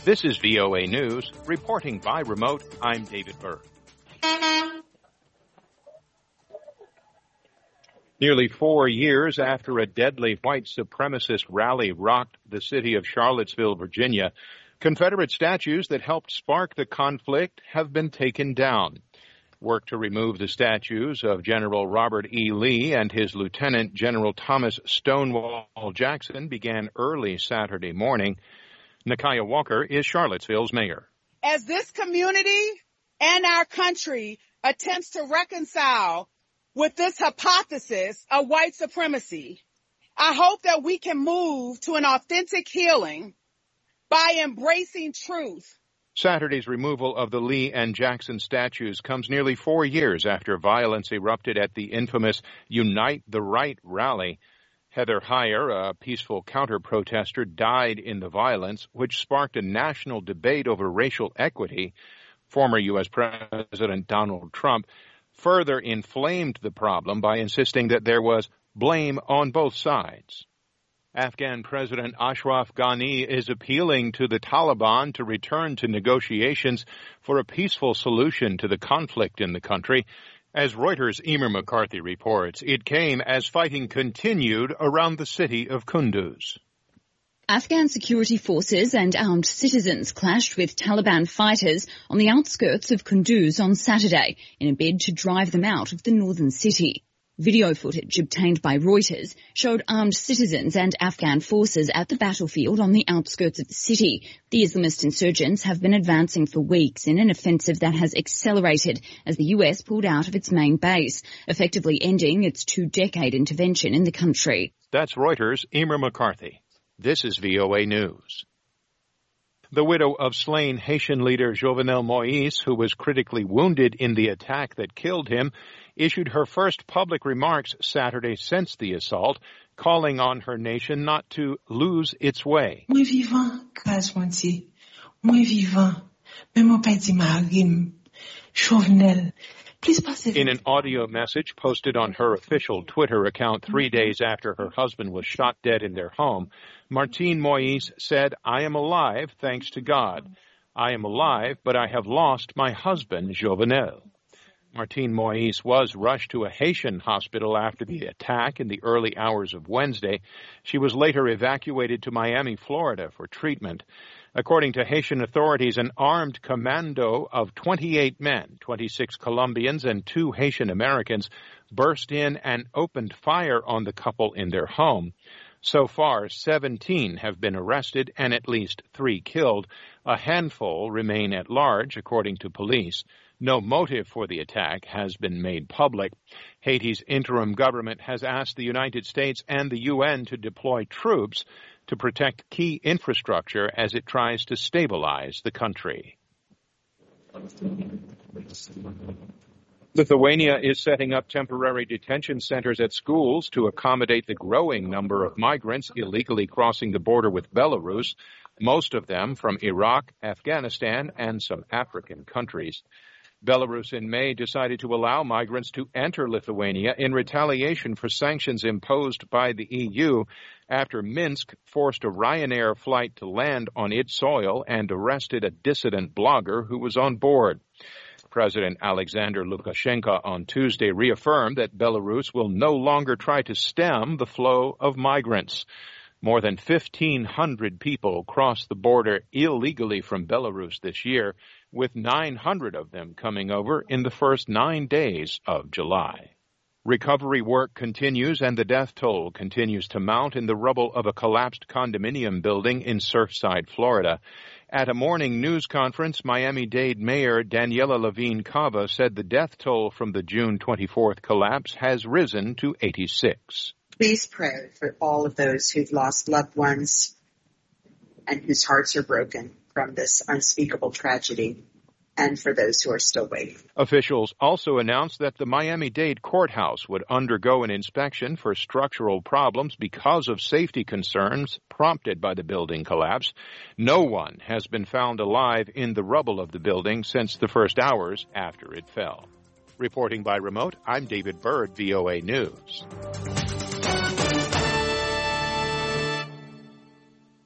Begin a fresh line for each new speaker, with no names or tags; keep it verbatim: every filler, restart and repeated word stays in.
This is V O A News. Reporting by remote, I'm David Berg. Nearly four years after a deadly white supremacist rally rocked the city of Charlottesville, Virginia, Confederate statues that helped spark the conflict have been taken down. Work to remove the statues of General Robert E. Lee and his Lieutenant General Thomas Stonewall Jackson began early Saturday morning. Nakia Walker is Charlottesville's mayor.
As this community and our country attempts to reconcile with this hypothesis of white supremacy, I hope that we can move to an authentic healing by embracing truth.
Saturday's removal of the Lee and Jackson statues comes nearly four years after violence erupted at the infamous Unite the Right rally. Heather Heyer, a peaceful counter-protester, died in the violence, which sparked a national debate over racial equity. Former U S President Donald Trump further inflamed the problem by insisting that there was blame on both sides. Afghan President Ashraf Ghani is appealing to the Taliban to return to negotiations for a peaceful solution to the conflict in the country. As Reuters' Emer McCarthy reports, it came as fighting continued around the city of Kunduz.
Afghan security forces and armed citizens clashed with Taliban fighters on the outskirts of Kunduz on Saturday in a bid to drive them out of the northern city. Video footage obtained by Reuters showed armed citizens and Afghan forces at the battlefield on the outskirts of the city. The Islamist insurgents have been advancing for weeks in an offensive that has accelerated as the U S pulled out of its main base, effectively ending its two-decade intervention in the country.
That's Reuters' Emer McCarthy. This is V O A News. The widow of slain Haitian leader Jovenel Moïse, who was critically wounded in the attack that killed him, issued her first public remarks Saturday since the assault, calling on her nation not to lose its way.
Moi vivant, grâce moitié. Moi vivant. Même au pays marim. Jovenel.
In an audio message posted on her official Twitter account three days after her husband was shot dead in their home, Martine Moïse said, "I am alive thanks to God. I am alive, but I have lost my husband, Jovenel." Martine Moïse was rushed to a Haitian hospital after the attack in the early hours of Wednesday. She was later evacuated to Miami, Florida for treatment. According to Haitian authorities, an armed commando of twenty-eight men, twenty-six Colombians and two Haitian Americans, burst in and opened fire on the couple in their home. So far, seventeen have been arrested and at least three killed. A handful remain at large, according to police. No motive for the attack has been made public. Haiti's interim government has asked the United States and the U N to deploy troops to protect key infrastructure as it tries to stabilize the country. Lithuania is setting up temporary detention centers at schools to accommodate the growing number of migrants illegally crossing the border with Belarus, most of them from Iraq, Afghanistan, and some African countries. Belarus in May decided to allow migrants to enter Lithuania in retaliation for sanctions imposed by the E U after Minsk forced a Ryanair flight to land on its soil and arrested a dissident blogger who was on board. President Alexander Lukashenko on Tuesday reaffirmed that Belarus will no longer try to stem the flow of migrants. More than fifteen hundred people crossed the border illegally from Belarus this year, with nine hundred of them coming over in the first nine days of July. Recovery work continues and the death toll continues to mount in the rubble of a collapsed condominium building in Surfside, Florida. At a morning news conference, Miami-Dade Mayor Daniela Levine Cava said the death toll from the June twenty-fourth collapse has risen to eighty-six.
Please pray for all of those who've lost loved ones and whose hearts are broken from this unspeakable tragedy, and for those who are still waiting.
Officials also announced that the Miami-Dade courthouse would undergo an inspection for structural problems because of safety concerns prompted by the building collapse. No one has been found alive in the rubble of the building since the first hours after it fell. Reporting by remote, I'm David Byrd, V O A News.